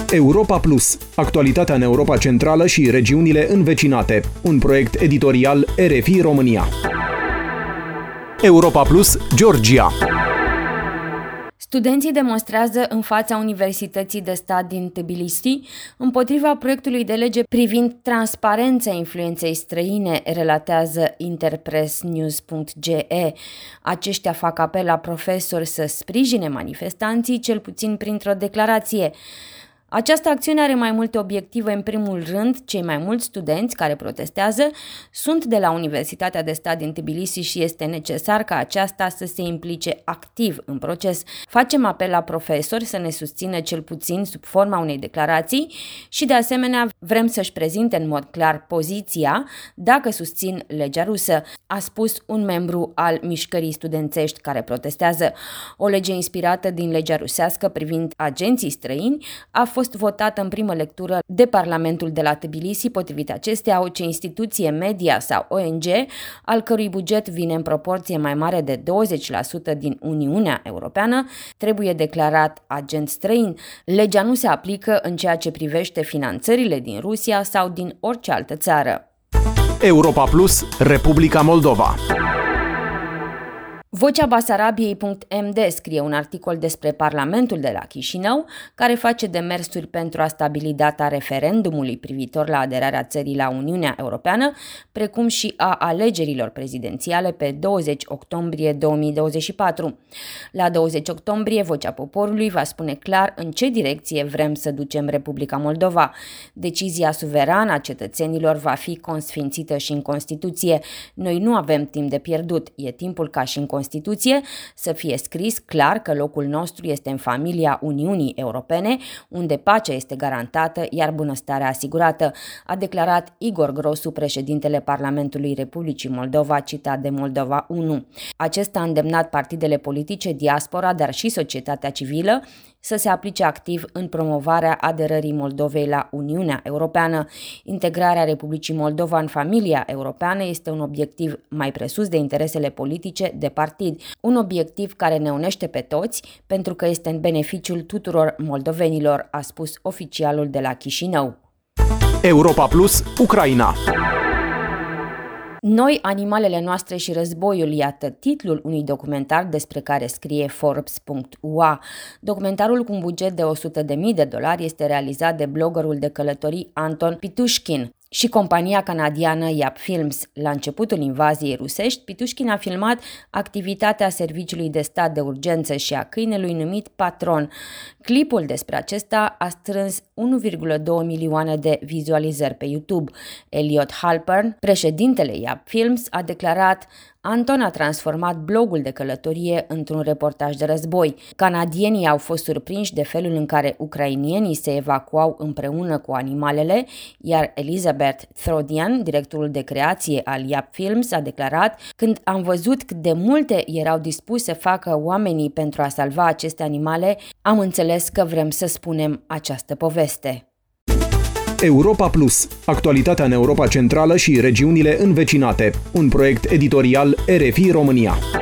Europa Plus, actualitatea în Europa Centrală și regiunile învecinate. Un proiect editorial RFI România. Europa Plus, Georgia. Studenții demonstrează în fața Universității de Stat din Tbilisi împotriva proiectului de lege privind transparența influenței străine, relatează interpressnews.ge. Aceștia fac apel la profesori să sprijine manifestanții, cel puțin printr-o declarație. Această acțiune are mai multe obiective. În primul rând, cei mai mulți studenți care protestează sunt de la Universitatea de Stat din Tbilisi și este necesar ca aceasta să se implice activ în proces. Facem apel la profesori să ne susțină cel puțin sub forma unei declarații și de asemenea vrem să-și prezinte în mod clar poziția dacă susțin legea rusă, a spus un membru al mișcării studențești care protestează. O lege inspirată din legea rusească privind agenții străini a fost votată în primă lectură de Parlamentul de la Tbilisi. Potrivit acesteia, orice instituție, media sau ONG, al cărui buget vine în proporție mai mare de 20% din Uniunea Europeană, trebuie declarat agent străin. Legea nu se aplică în ceea ce privește finanțările din Rusia sau din orice altă țară. Europa Plus, Republica Moldova. Vocea Basarabiei.md scrie un articol despre Parlamentul de la Chișinău, care face demersuri pentru a stabili data referendumului privitor la aderarea țării la Uniunea Europeană, precum și a alegerilor prezidențiale pe 20 octombrie 2024. La 20 octombrie, Vocea Poporului va spune clar în ce direcție vrem să ducem Republica Moldova. Decizia suverană a cetățenilor va fi consfințită și în Constituție. Noi nu avem timp de pierdut. E timpul ca și în Constituție să fie scris clar că locul nostru este în familia Uniunii Europene, unde pacea este garantată, iar bunăstarea asigurată, a declarat Igor Grosu, președintele Parlamentului Republicii Moldova, citat de Moldova 1. Acesta a îndemnat partidele politice, diaspora, dar și societatea civilă să se aplice activ în promovarea aderării Moldovei la Uniunea Europeană. Integrarea Republicii Moldova în familia europeană este un obiectiv mai presus de interesele politice de partid, un obiectiv care ne unește pe toți pentru că este în beneficiul tuturor moldovenilor, a spus oficialul de la Chișinău. Europa Plus, Ucraina. Noi, animalele noastre și războiul, iată titlul unui documentar despre care scrie Forbes.ua. Documentarul cu un buget de $100.000 este realizat de bloggerul de călătorii Anton Pitușkin și compania canadiană Yap Films. La începutul invaziei rusești, Pitușkin a filmat activitatea Serviciului de Stat de Urgență și a câinelui numit Patron. Clipul despre acesta a strâns 1,2 milioane de vizualizări pe YouTube. Elliot Halpern, președintele Yap Films, a declarat: Anton a transformat blogul de călătorie într-un reportaj de război. Canadienii au fost surprinși de felul în care ucrainienii se evacuau împreună cu animalele, iar Elizabeth Throdian, directorul de creație al Yap Films, a declarat: când am văzut cât de multe erau dispuși să facă oamenii pentru a salva aceste animale, am înțeles că vrem să spunem această poveste. Europa Plus, actualitatea în Europa Centrală și regiunile învecinate. Un proiect editorial RFI România.